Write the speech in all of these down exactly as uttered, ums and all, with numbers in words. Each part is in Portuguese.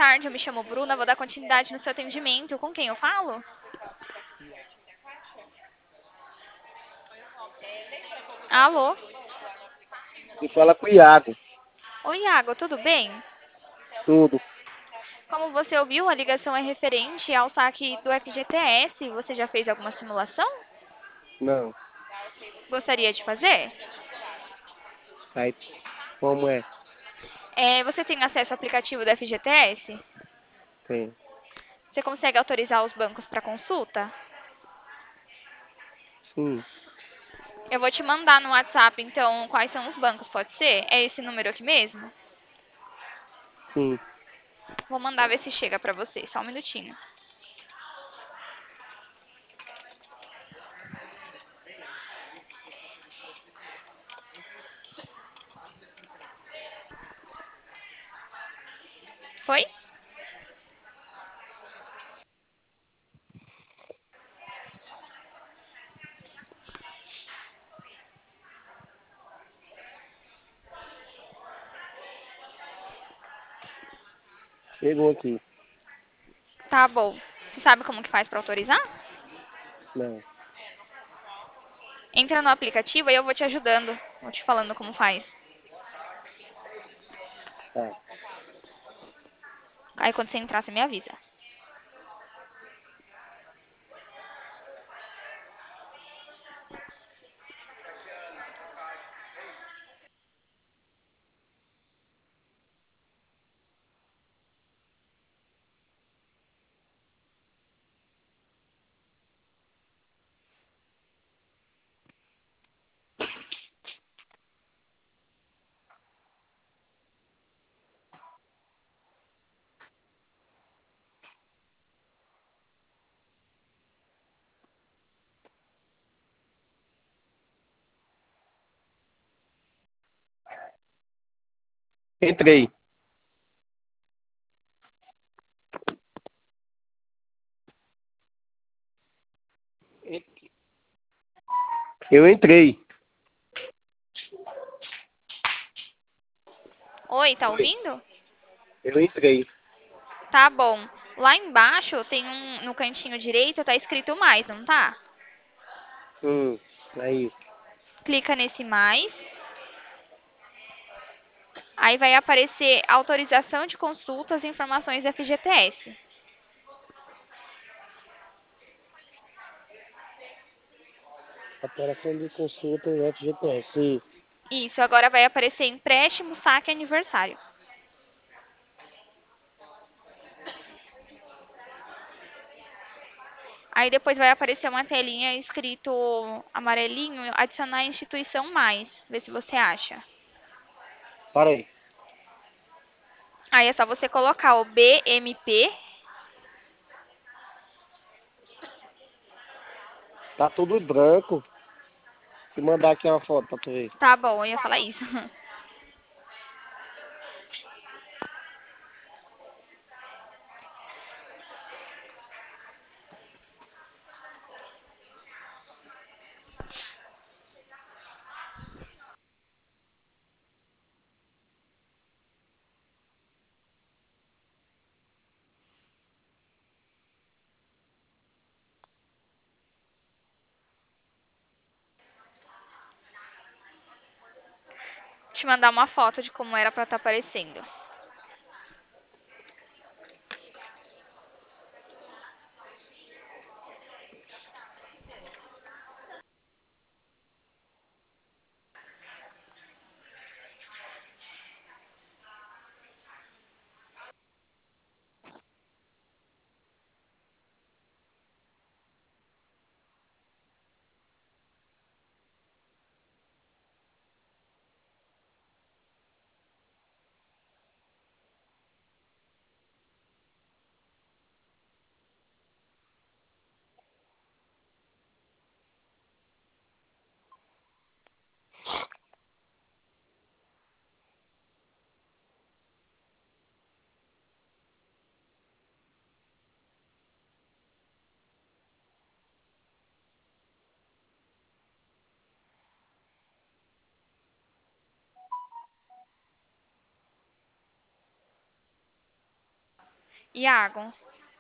tarde, eu me chamo Bruna, vou dar continuidade no seu atendimento. Com quem eu falo? Alô? E fala com o Iago. Oi, Iago, tudo bem? Tudo. Como você ouviu, a ligação é referente ao saque do F G T S. Você já fez alguma simulação? Não. Gostaria de fazer? Aí, como é? É, você tem acesso ao aplicativo do F G T S? Tem. Você consegue autorizar os bancos para consulta? Sim. Eu vou te mandar no WhatsApp, então, quais são os bancos, pode ser? É esse número aqui mesmo? Sim. Vou mandar ver se chega para você, só um minutinho. Foi? Chegou aqui. Tá bom. Você sabe como que faz para autorizar? Não. Entra no aplicativo e eu vou te ajudando. Vou te falando como faz. Tá. Aí quando você entrar, você me avisa. Entrei. Eu entrei. Oi, tá Oi. ouvindo? Eu entrei. Tá bom. Lá embaixo tem um, no cantinho direito, tá escrito mais, não tá? Hum. Aí. Clica nesse mais. Aí vai aparecer autorização de consultas e informações F G T S. Operação de consulta em F G T S. Sim. Isso, agora vai aparecer empréstimo, saque e aniversário. Aí depois vai aparecer uma telinha escrito amarelinho, adicionar instituição mais. Vê se você acha. Para aí. Aí é só você colocar o B M P. Tá tudo branco. Se mandar aqui uma foto pra tu ver. Tá bom, eu ia falar isso. Te mandar uma foto de como era pra estar aparecendo. Iago,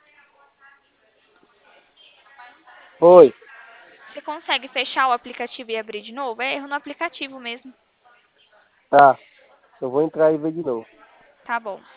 Oi. você consegue fechar o aplicativo e abrir de novo? É erro no aplicativo mesmo. Tá. Eu vou entrar e ver de novo. Tá bom.